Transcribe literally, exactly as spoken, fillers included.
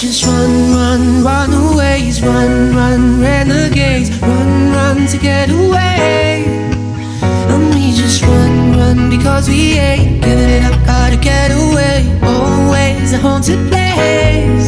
Just run, run, runaways, run, run, renegades, run, run to get away. And we just run, run because we ain't giving it up, gotta get away. Always a haunted place.